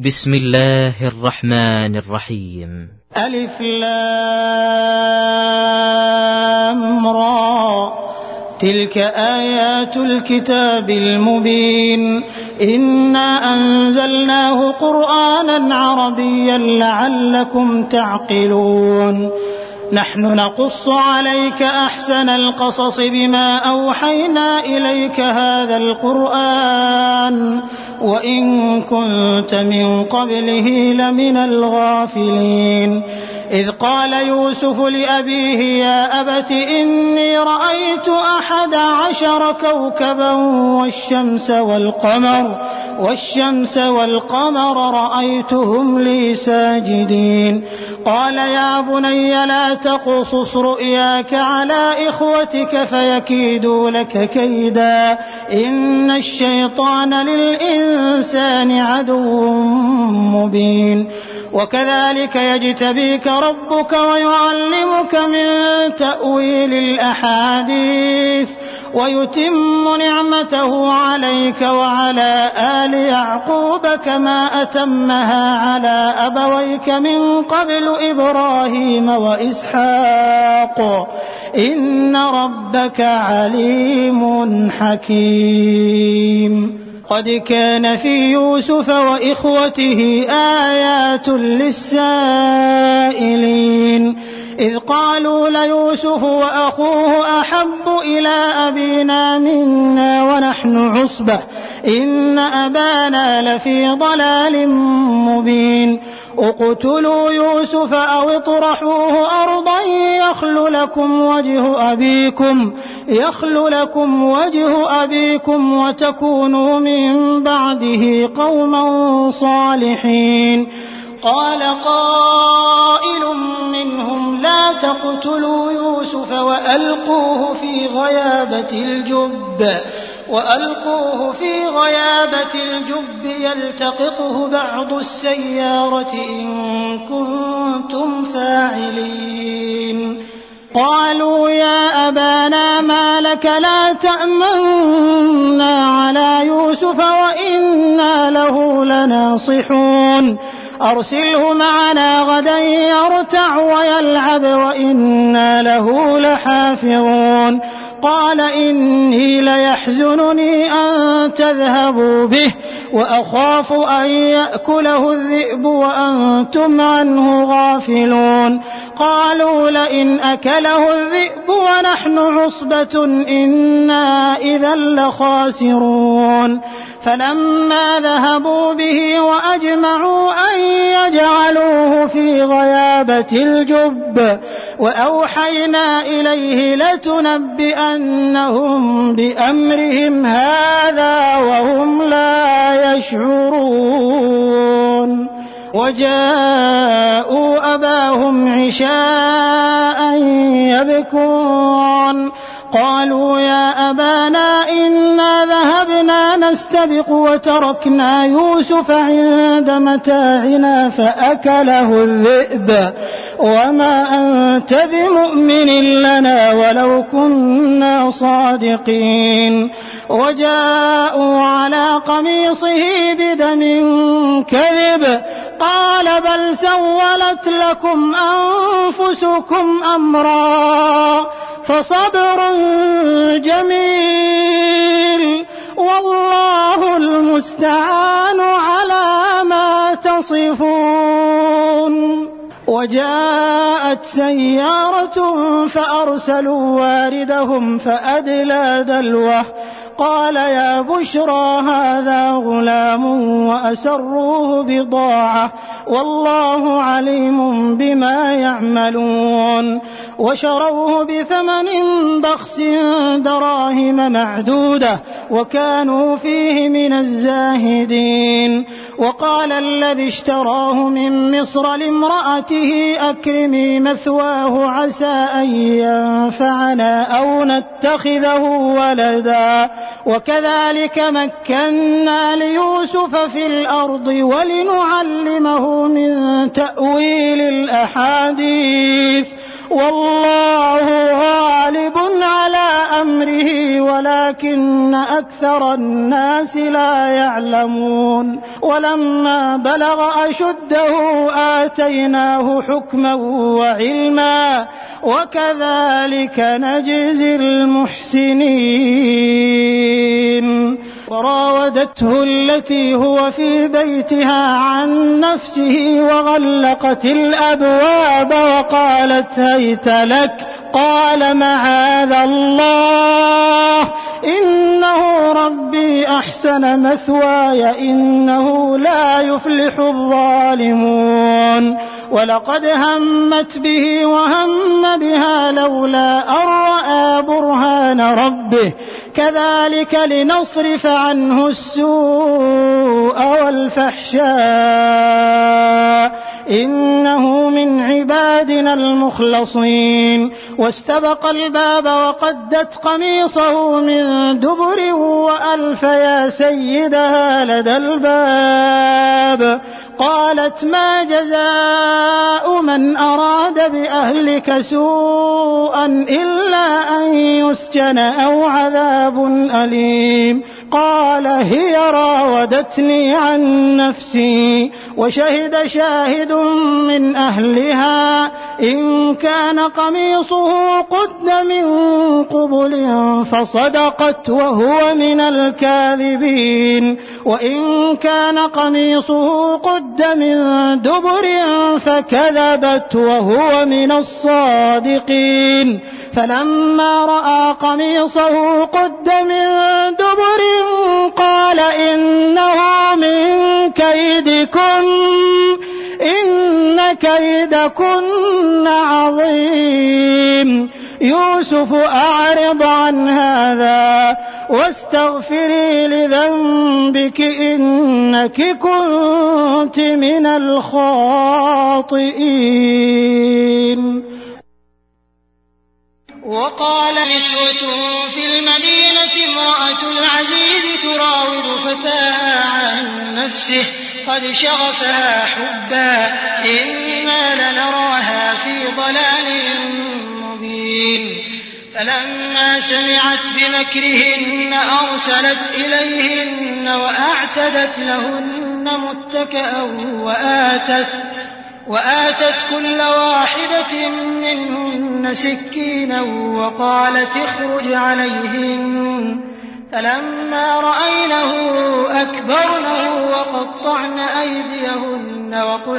بسم الله الرحمن الرحيم. ألف لام را تلك آيات الكتاب المبين إنا أنزلناه قرآنا عربيا لعلكم تعقلون نحن نقص عليك أحسن القصص بما أوحينا إليك هذا القرآن وإن كنت من قبله لمن الغافلين إذ قال يوسف لأبيه يا أبت إني رأيت 11 كوكبا والشمس والقمر رأيتهم لي ساجدين قال يا بني لا تقصص رؤياك على إخوتك فيكيدوا لك كيدا إن الشيطان للإنسان عدو مبين وكذلك يجتبيك ربك ويعلمك من تأويل الأحاديث ويتم نعمته عليك وعلى آل يعقوب كما أتمها على أبويك من قبل إبراهيم وإسحاق إن ربك عليم حكيم قد كان في يوسف وإخوته آيات للسائلين إذ قالوا ليوسف وأخوه أحب إلى أبينا منا ونحن عصبة إن أبانا لفي ضلال مبين اقتلوا يوسف أو اطرحوه أرضا يخل لكم وجه أبيكم وتكونوا من بعده قوما صالحين قال قائل منهم لا تقتلوا يوسف وألقوه في غيابة الجب يلتقطه بعض السيارة إن كنتم فاعلين قالوا يا أبانا ما لك لا تأمنا على يوسف وإنا له لناصحون أرسله معنا غدا يرتع ويلعب وإنا له لحافظون قال إني ليحزنني أن تذهبوا به وأخاف أن يأكله الذئب وأنتم عنه غافلون قالوا لئن أكله الذئب ونحن عصبة إنا إذا لخاسرون فلما ذهبوا به وأجمعوا أن يجعلوه في غيابة الجب وأوحينا إليه لتنبئنهم بأمرهم هذا وهم لا يشعرون وجاءوا أباهم عشاء يبكون قالوا يا أبانا إنا ذهبنا نستبق وتركنا يوسف عند متاعنا فأكله الذئب وما أنت بمؤمن لنا ولو كنا صادقين وجاءوا على قميصه بدم كذب قال بل سولت لكم أنفسكم أمرا فصبر جميل والله المستعان على ما تصفون وجاءت سيارة فأرسلوا واردهم فأدلى دلوه قال يا بشرى هذا غلام وأسروه بضاعة والله عليم بما يعملون وشروه بثمن بخس دراهم معدودة وكانوا فيه من الزاهدين وقال الذي اشتراه من مصر لامرأته أكرمي مثواه عسى أن ينفعنا أو نتخذه ولدا وكذلك مكنا ليوسف في الأرض ولنعلمه من تأويل الأحاديث والله غالب على أمره ولكن أكثر الناس لا يعلمون ولما بلغ أشده آتيناه حكما وعلما وكذلك نجزي المحسنين وراودته التي هو في بيتها عن نفسه وغلقت الأبواب وقالت هيت لك قال معاذ الله إنه ربي أحسن مثواي إنه لا يفلح الظالمون ولقد همت به وهم بها لولا أن رأى برهان ربه كذلك لنصرف عنه السوء والفحشاء إنه من عبادنا المخلصين واستبق الباب وقدت قميصه من دبر وألف يا سيدها لدى الباب قالت ما جزاء من أراد بأهلك سوءا إلا أن يسجن أو عذاب أليم قال هي راودتني عن نفسي وشهد شاهد من أهلها إن كان قميصه قد من قبل فصدقت وهو من الكاذبين وإن كان قميصه قد من دبر فكذبت وهو من الصادقين فلما رأى قميصه قد من دبر قال إنه من كيدكن إن كيدكن عظيم يوسف أعرض عن هذا واستغفري لذنبك إنك كنت من الخاطئين وقال نسوة في المدينة امرأة العزيز تراود فتاها عن نفسه قد شغفها حبا إنا لنراها في ضلال مبين فلما سمعت بمكرهن أرسلت إليهن وأعتدت لهن متكئا وآتت كل واحدة منهن سكينا وقالت اخرج عليهن فلما رأينه أكبرنه وقطعن أيديهن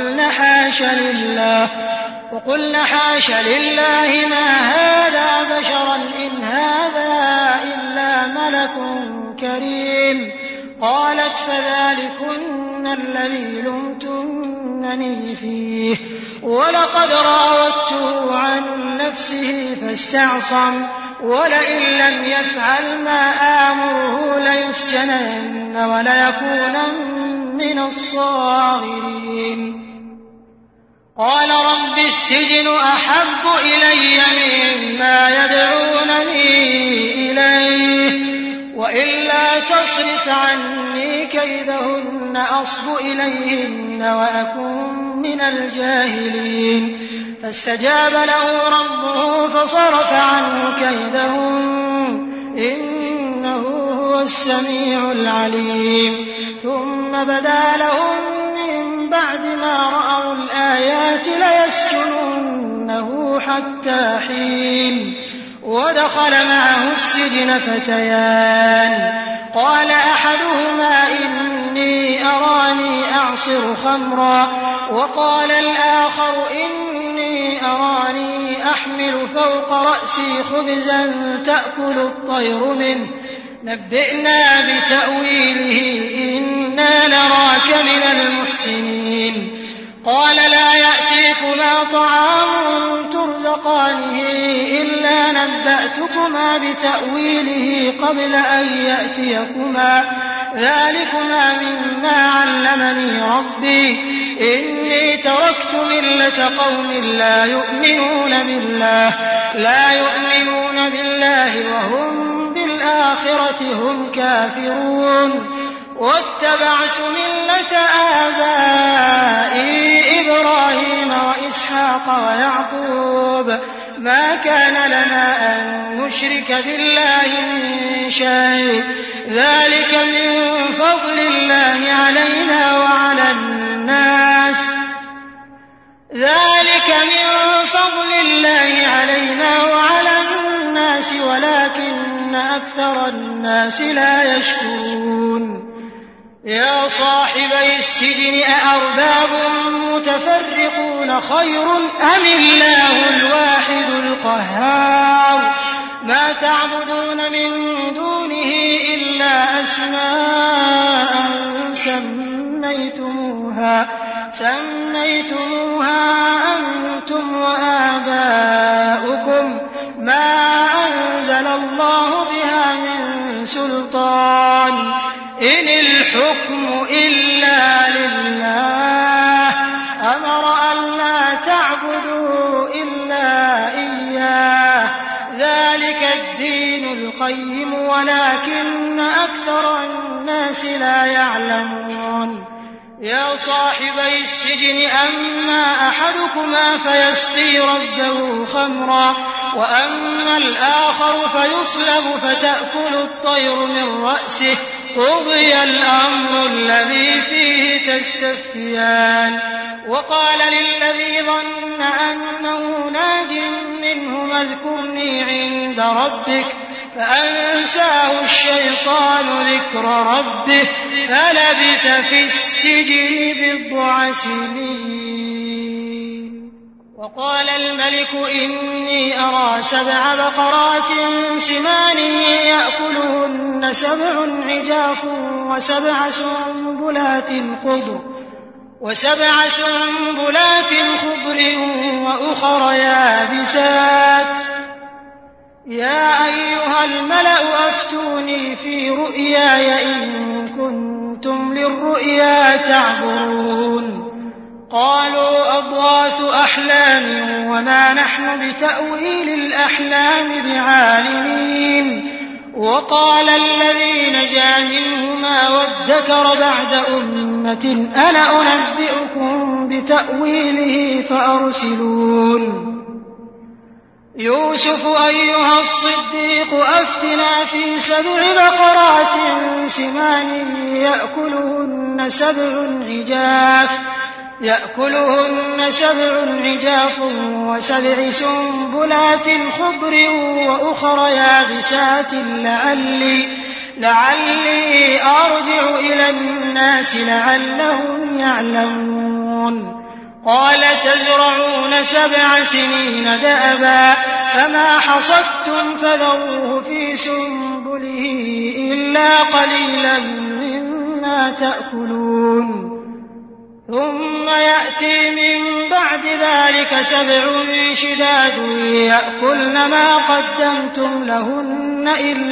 وقلن حاش لله ما هذا بشرا إن هذا إلا ملك كريم قالت فذلكن الذي لمتنني فيه ولقد راودته عن نفسه فاستعصم ولئن لم يفعل ما آمره ليسجنن وليكونن من الصاغرين قال رب السجن أحب إلي مما يدعونني إليه وإلا تصرف عني كيدهن أصب إليهن وأكن من الجاهلين فاستجاب له ربه فصرف عنه كيدهن إنه هو السميع العليم ثم بدا لهم من بعد ما رأوا الآيات ليسجننه حتى حين ودخل معه السجن فتيان قال أحدهما إني أراني أعصر خمرا وقال الآخر إني أراني أحمل فوق رأسي خبزا تأكل الطير منه نبئنا بتأويله إنا نراك من المحسنين قال لا يأتيكما طعام ترزقانه إلا نبأتكما بتأويله قبل أن يأتيكما ذلكما مما علمني ربي إني تركت ملة قوم لا يؤمنون بالله وهم بالآخرة هم كافرون واتبعت ملة آبائي إبراهيم وإسحاق ويعقوب ما كان لنا أن نشرك بالله من شيء ذلك من فضل الله علينا وعلى الناس ولكن أكثر الناس لا يشكرون يا صاحبي السجن أأرباب متفرقون خير أم الله الواحد القهار ما تعبدون من دونه إلا أسماء سميتموها أنتم وآباؤكم ما أنزل الله بها من سلطان إن الحكم إلا لله أمر أن لا تعبدوا إلا إياه ذلك الدين القيم ولكن أكثر الناس لا يعلمون يا صاحبي السجن أما أحدكما فيسقي ربه خمرا وأما الآخر فيصلب فتأكل الطير من رأسه قضي الأمر الذي فيه تستفتيان وقال للذي ظن أنه ناج منه اذكرني عند ربك فأنساه الشيطان ذكر ربه فلبث في السجن بضع سنين وقال الملك إني أرى 7 بقرات سمان يأكلهن 7 عجاف و7 سنبلات خضر وأخر يابسات يا أيها الملأ أفتوني في رؤياي إن كنتم للرؤيا تعبرون قالوا أضغاث أحلام وما نحن بتأويل الأحلام بعالمين وقال الذي نجا منهما وادكر بعد أمة أنا أنبئكم بتأويله فأرسلون يوسف أيها الصديق أفتنا في 7 بقرات سمان يأكلهن 7 عجاف و7 سنبلات خضر وأخر يابسات لعلي أرجع إلى الناس لعلهم يعلمون قال تزرعون 7 سنين دأبا فما حصدتم فذروه في سنبله إلا قليلا مما تأكلون ثم يأتي من بعد ذلك 7 شداد يأكلن ما قدمتم لهن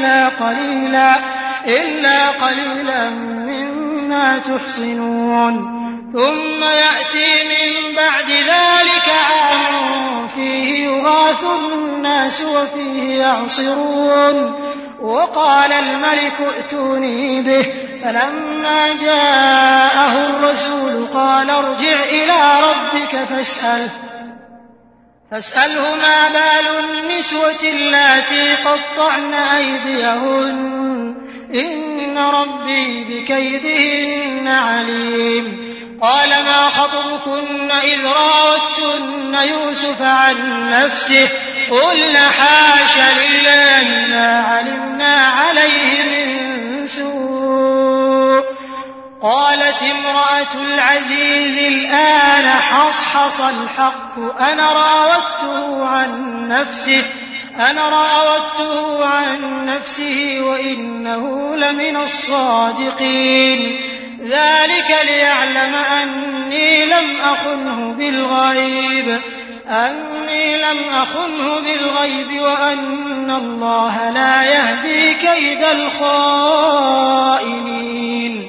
إلا قليلا مما تحصنون ثم يأتي من بعد ذلك عام فيه يغاث الناس وفيه يعصرون وقال الملك ائتوني به فلما جاءه الرسول قال ارجع إلى ربك فاسأله ما بال النسوة اللاتي قطعن أيديهن إن ربي بكيدهن عليم قال ما خطبكن إذ راوتن يوسف عن نفسه قلنا حاش لله ما علمنا عليه من سوء قالت امرأة العزيز الآن حصحص الحق أنا راودته عن نفسه وإنه لمن الصادقين ذلك ليعلم أني لم أخنه بالغيب وأن الله لا يهدي كيد الخائنين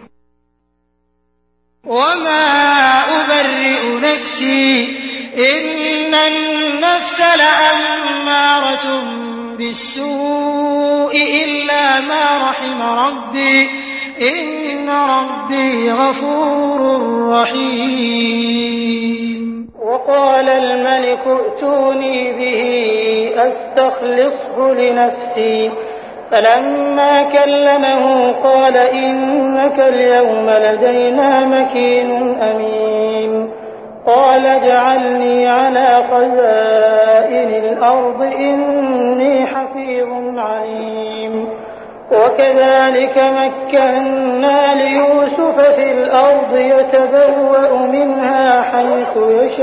وما أبرئ نفسي إن النفس لأمارة بالسوء إلا ما رحم ربي إن ربي غفور رحيم وقال الملك الملك ائتوني به أستخلصه لنفسي. فلما كلمه قال إنك اليوم لدينا مكين أمين. قال اجعلني على خزائن الأرض إني حفيظ عليم. وكذلك مكنا ليوسف في الأرض يتبوأ منها حيث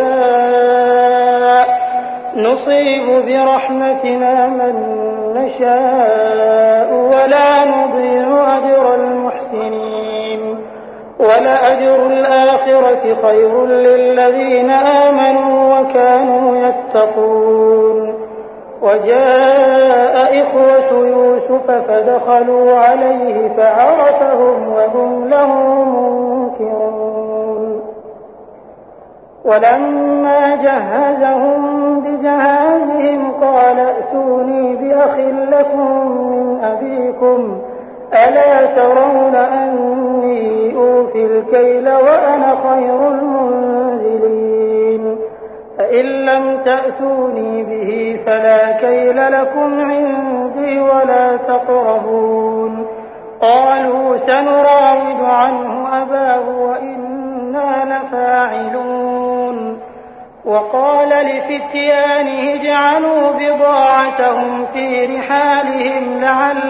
يشاء نصيب برحمتنا من نشاء ولا نضيع أجر المحسنين. ولأجر الآخرة خير للذين آمنوا وكانوا يتقون. وجاء إخوة يوسف فدخلوا عليه فعرفهم وهم له منكرون. ولما جهزهم بجهازهم قال ائتوني بأخ لكم من أبيكم ألا ترون أني أوفي الكيل وأنا خير المنزلين. فإن لم تأتوني به فلا كيل لكم عندي ولا تقربون. قالوا سنراود عنه أباه وإنا لفاعلون. وقال لفتيانه اجعلوا بضاعتهم في رحالهم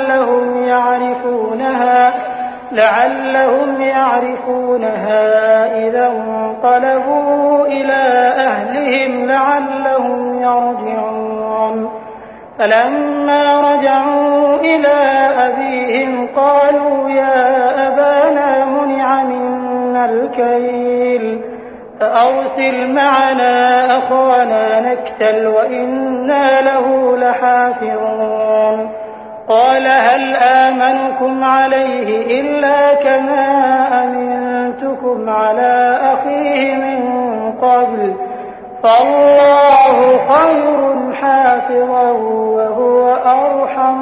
لعلهم يعرفونها إذا انقلبوا إلى أهلهم لعلهم يرجعون. فلما رجعوا إلى أبيهم قالوا يا أبانا منع منا الكيل فأرسل معنا أخانا نكتل وإنا له لحافظون. قال هل آمنكم عليه إلا كما أمنتكم على أخيه من قبل فالله خير حافظا وهو أرحم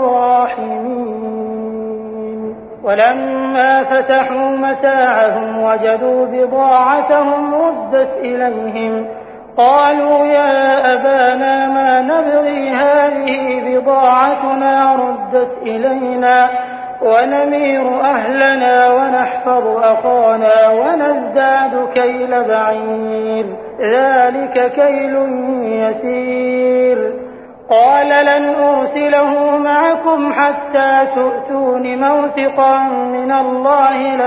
الراحمين. ولما فتحوا متاعهم وجدوا بضاعتهم ردت إليهم قالوا يا أبانا ما نبغي هذه بضاعتنا ردت إلينا ونمير أهلنا ونحفظ أخانا ونزداد كيل بعير ذلك كيل يسير. قال لن أرسله معكم حتى تؤتون موثقا من الله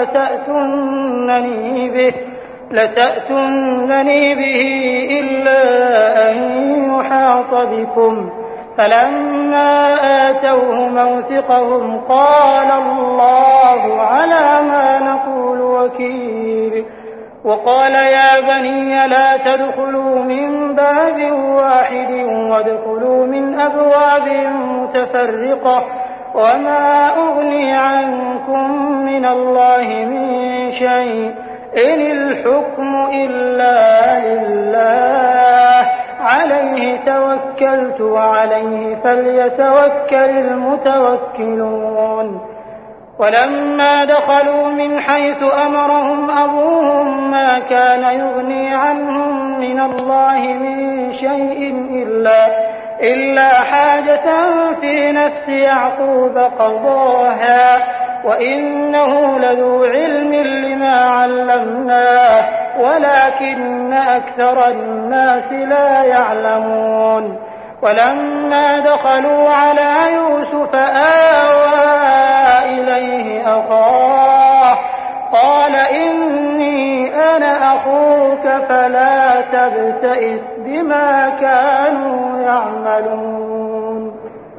لتأتونني به إلا أن يحاط بكم. فلما آتوه موثقهم قال الله على ما نقول وكيل. وقال يا بني لا تدخلوا من باب واحد وادخلوا من أبواب متفرقة وما أغني عنكم من الله من شيء إن الحكم إلا لله عليه توكلت وعليه فليتوكل المتوكلون. ولما دخلوا من حيث أمرهم أبوهم ما كان يغني عنهم من الله من شيء إلا حاجة في نفس يعقوب قضاها وإنه لذو علم لما علمناه ولكن أكثر الناس لا يعلمون. ولما دخلوا على يوسف آوى إليه أخاه قال إني أنا أخوك فلا تبتئس بما كانوا يعملون.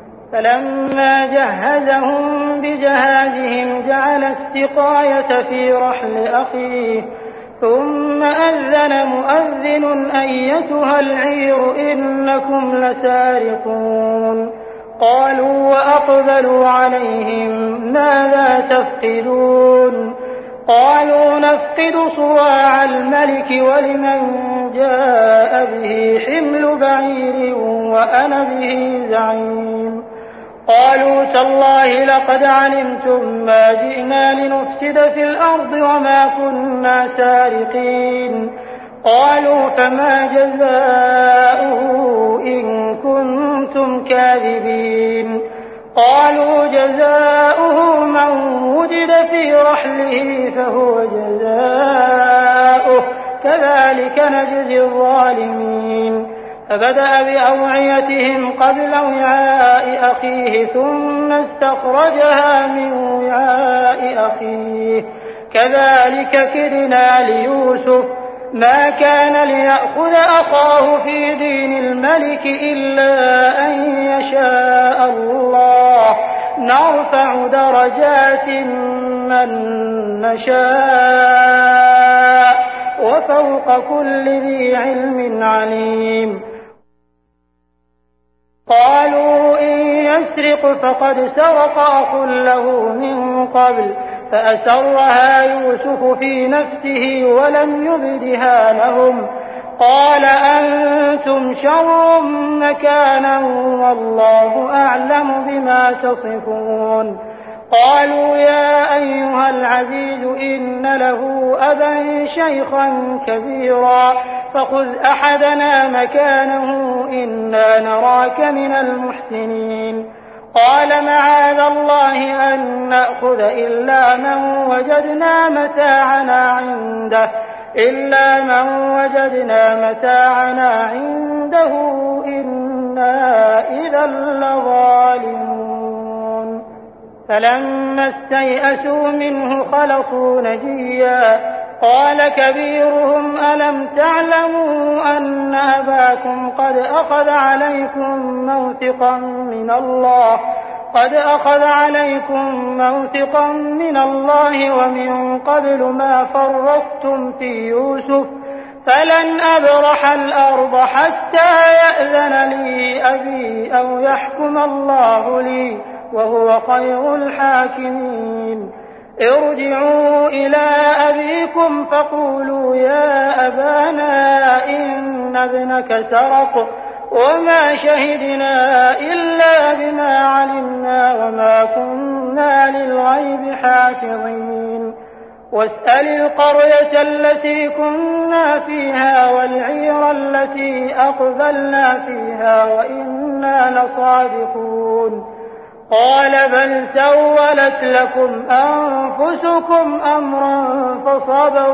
فلما جهزهم بجهازهم جعل السقاية في رحل أخيه ثم أذن مؤذن أيتها العير إنكم لسارقون. قالوا وأقبلوا عليهم ماذا تفقدون؟ قالوا نفقد صواع الملك ولمن جاء به حمل بعير وأنا به زعيم. قالوا تالله لقد علمتم ما جئنا لنفسد في الأرض وما كنا سارقين. قالوا فما جزاؤه إن كنتم كاذبين قالوا جزاؤه من وجد في رحله فهو جزاؤه كذلك نجزي الظالمين فبدأ بأوعيتهم قبل وعاء أخيه ثم استخرجها من وعاء أخيه كذلك كدنا ليوسف ما كان ليأخذ أخاه في دين الملك إلا أن يشاء الله نرفع درجات من نشاء وفوق كل ذي علم عليم قالوا إن يسرق فقد سرق أخ له من قبل فأسرها يوسف في نفسه ولم يبدها لهم قال أنتم شر مكانا والله أعلم بما تصفون قالوا يا أيها العزيز إن له أبا شيخا كبيرا فخذ أحدنا مكانه إنا نراك من المحسنين قال معاذ الله أن نأخذ إلا من وجدنا متاعنا عنده إنا إذا لظالمون فلما استيئسوا منه خلصوا نجيا قال كبيرهم ألم تعلموا أن أباكم قد أخذ عليكم موثقا من الله ومن قبل ما فرطتم في يوسف فلن أبرح الأرض حتى يأذن لي أبي أو يحكم الله لي وهو خير الحاكمين ارجعوا إلى أبيكم فقولوا يا أبانا إن ابنك سرق وما شهدنا إلا بما علمنا وما كنا للغيب حافظين واسأل القرية التي كنا فيها والعير التي أقبلنا فيها وإنا لصادقون قال بل سولت لكم أنفسكم أمرا فصبر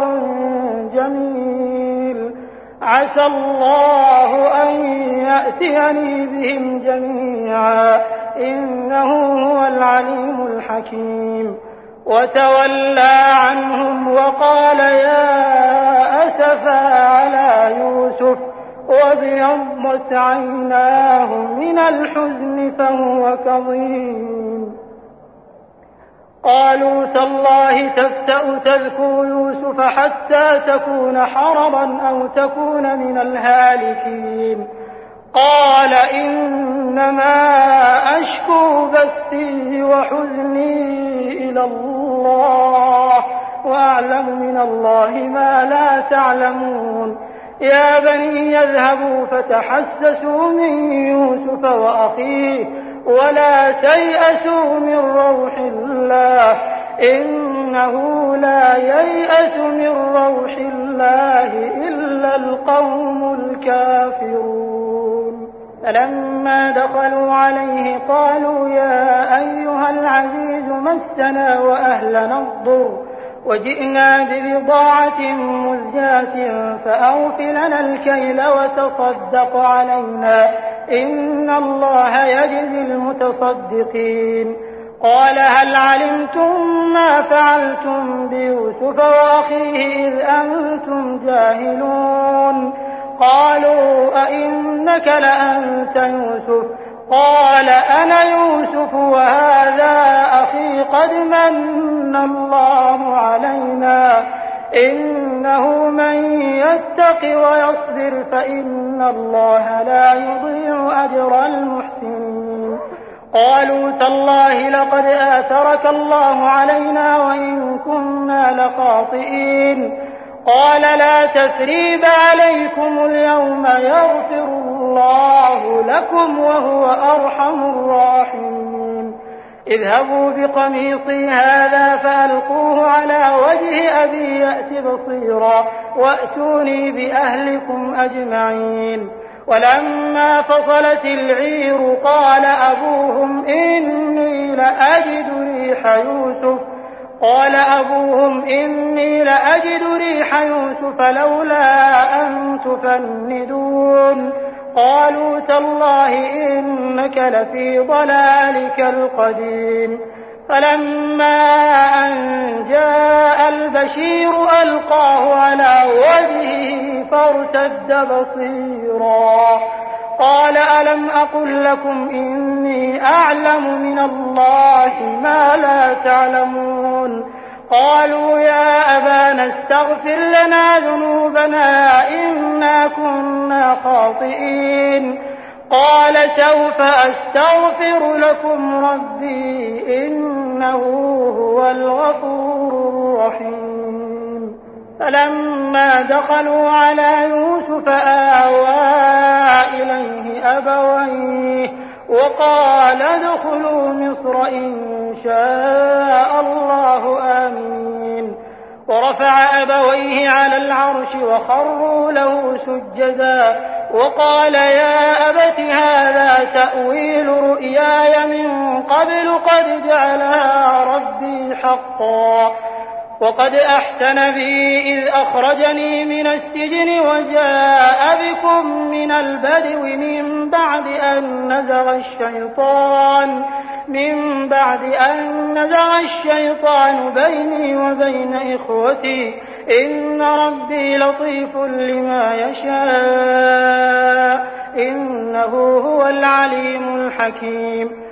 جميل عسى الله أن يأتيني بهم جميعا إنه هو العليم الحكيم وتولى عنهم وقال يا أسفا على يوسف وابيضت عيناه من الحزن فهو كظيم قالوا تالله تفتأ تذكر يوسف حتى تكون حرضا أو تكون من الهالكين قال إنما أشكو بثي وحزني إلى الله وأعلم من الله ما لا تعلمون يا بني يذهبوا فتحسسوا من يوسف وأخيه ولا تيأسوا من روح الله إنه لا ييأس من روح الله إلا القوم الكافرون فلما دخلوا عليه قالوا يا أيها العزيز مسنا وأهلنا الضر وجئنا ببضاعة مزجاة فأوف لنا الكيل وتصدق علينا إن الله يجزي المتصدقين قال هل علمتم ما فعلتم بيوسف وأخيه إذ أنتم جاهلون قالوا أئنك لأنت يوسف قال أنا يوسف وهذا أخي قد من الله علينا إنه من يتق ويصبر فإن الله لا يضيع أجر المحسنين قالوا تالله لقد آثرك الله علينا وإن كنا لخاطئين قال لا تثريب عليكم اليوم يغفر الله لكم وهو أرحم الراحمين اذهبوا بقميصي هذا فألقوه على وجه أبي يأت بصيرا وأتوني بأهلكم أجمعين. ولما فصلت العير قال أبوهم إني لأجد ريح يوسف لولا أن تفندون. قالوا تالله إنك لفي ضلالك القديم. فلما أن جاء البشير ألقاه على وجهه فارتد بصيرا قال ألم أقل لكم إني أعلم من الله ما لا تعلمون. قالوا يا أبانا استغفر لنا ذنوبنا إنا كنا خاطئين. قال سوف أستغفر لكم ربي إنه هو الغفور الرحيم. فلما دخلوا على يوسف آوى إليه أبويه وقال ادخلوا مصر إن شاء الله آمين. ورفع أبويه على العرش وخروا له سجدا وقال يا أبت هذا تأويل رؤياي من قبل قد جعلها ربي حقا وقد أحسن بي إذ أخرجني من السجن وجاء بكم من البدو من بعد أن نزغ الشيطان بيني وبين إخوتي إن ربي لطيف لما يشاء إنه هو العليم الحكيم.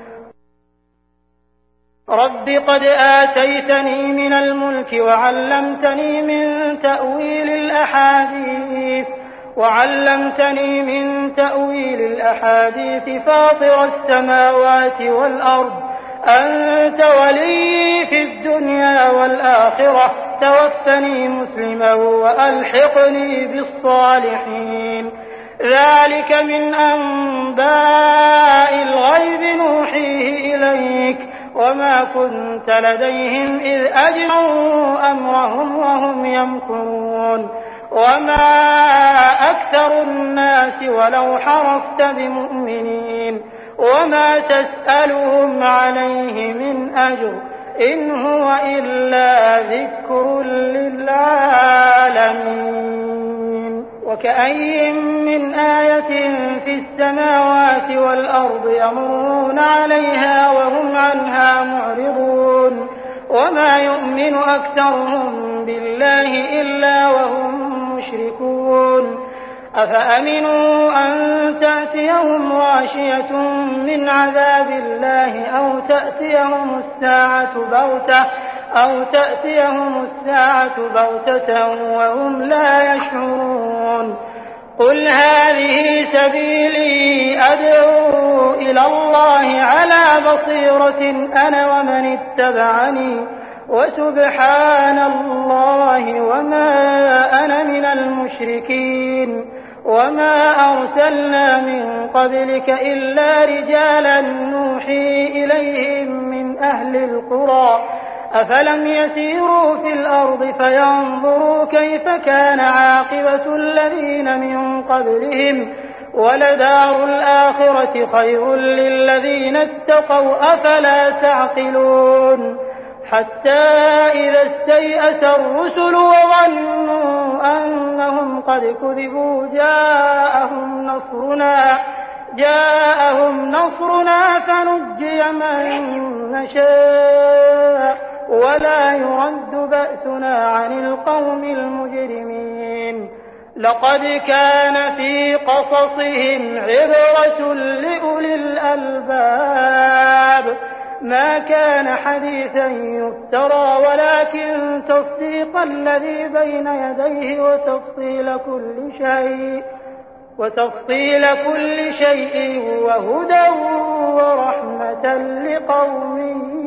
رب قد آتيتني من الملك وعلمتني من تأويل الأحاديث فاطر السماوات والأرض أنت ولي في الدنيا والآخرة توفني مسلما وألحقني بالصالحين. ذلك من أنباء الغيب نوحيه إليك وما كنت لديهم إذ أجمعوا أمرهم وهم يمكرون. وما أكثر الناس ولو حرصت بمؤمنين وما تسألهم عليه من أجر إن هو إلا ذكر للعالمين. وكأي من آية في السماوات والأرض يمرون عليها وهم عنها معرضون وما يؤمن أكثرهم بالله إلا وهم مشركون. أفأمنوا أن تأتيهم غاشية من عذاب الله أو تأتيهم الساعة بغتة وهم لا يشعرون. قل هذه سبيلي أدعو إلى الله على بصيرة أنا ومن اتبعني وسبحان الله وما أنا من المشركين. وما أرسلنا من قبلك إلا رجالا نوحي إليهم من أهل القرى أفلم يسيروا في الأرض فينظروا كيف كان عاقبة الذين من قبلهم ولدار الآخرة خير للذين اتقوا أفلا تعقلون. حتى إذا استيأس الرسل وظنوا أنهم قد كذبوا جاءهم نصرنا فنجي من نشاء ولا يرد بأسنا عن القوم المجرمين. لقد كان في قصصهم عبرة لأولي الألباب ما كان حديثا يفترى ولكن تصديق الذي بين يديه وتفصيل كل شيء وهدى ورحمة لقوم